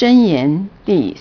箴言第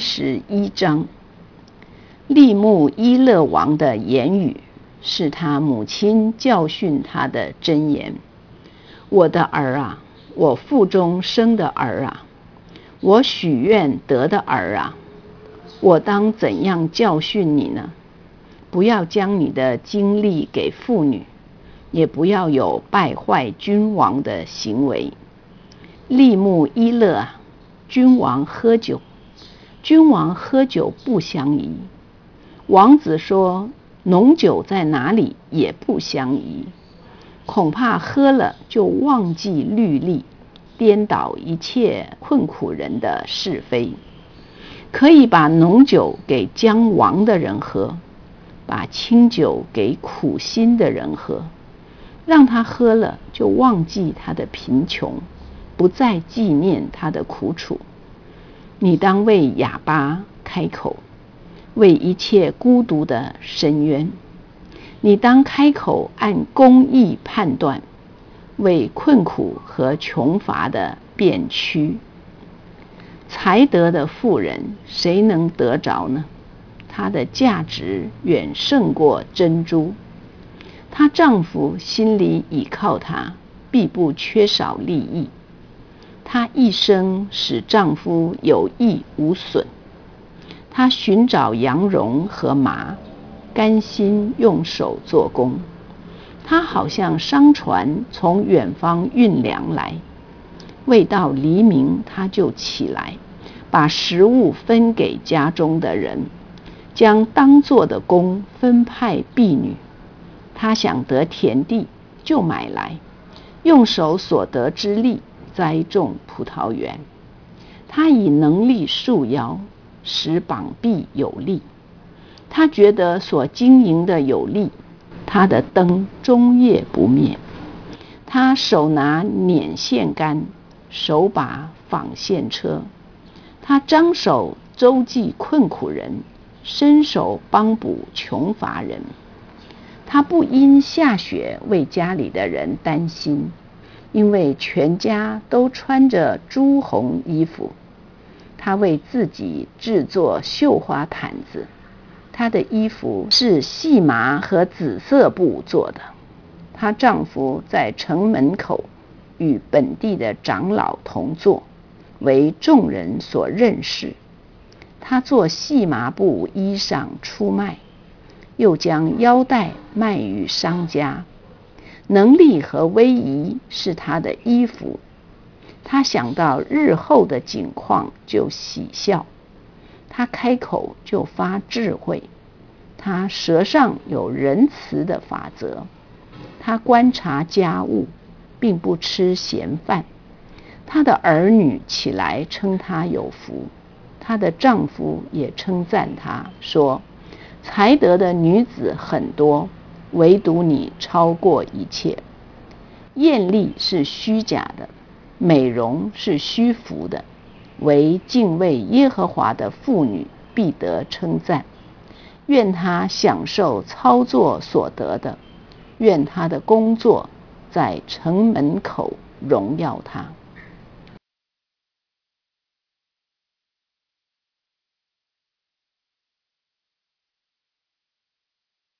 31章。利木伊勒王的言语是他母亲教训他的箴言。我的儿啊，我腹中生的儿啊，我许愿得的儿啊，我当怎样教训你呢？不要将你的精力给妇女，也不要有败坏君王的行为。利木伊勒啊，君王喝酒，君王喝酒不相宜。王子说，浓酒在哪里也不相宜，恐怕喝了就忘记律例，颠倒一切困苦人的是非。可以把浓酒给将亡的人喝，把清酒给苦心的人喝，让他喝了就忘记他的贫穷，不再纪念他的苦楚。你当为哑巴开口，为一切孤独的伸冤。你当开口按公义判断，为困苦和穷乏的辩屈。才德的妇人谁能得着呢？她的价值远胜过珍珠。她丈夫心里倚靠她，必不缺少利益。她一生使丈夫有益无损。她寻找羊绒和麻，甘心用手做工。她好像商船从远方运粮来，未到黎明她就起来，把食物分给家中的人，将当做的工分派婢女。她想得田地，就买来，用手所得之力栽种葡萄园。她以能力束腰，使膀臂有力。她觉得所经营的有力，她的灯终夜不灭。她手拿捻线杆，手把纺线车。她张手周济困苦人，伸手帮补穷乏人。她不因下雪为家里的人担心，因为全家都穿着朱红衣服。她为自己制作绣花毯子，她的衣服是细麻和紫色布做的。她丈夫在城门口与本地的长老同坐，为众人所认识。她做细麻布衣裳出卖，又将腰带卖与商家。能力和威仪是她的衣服。她想到日后的景况就喜笑，她开口就发智慧。她舌上有仁慈的法则。她观察家务，并不吃闲饭。她的儿女起来称她有福，她的丈夫也称赞她，说：才德的女子很多，唯独你超过一切。艳丽是虚假的，美容是虚浮的，唯敬畏耶和华的妇女必得称赞。愿她享受操作所得的，愿她的工作在城门口荣耀她。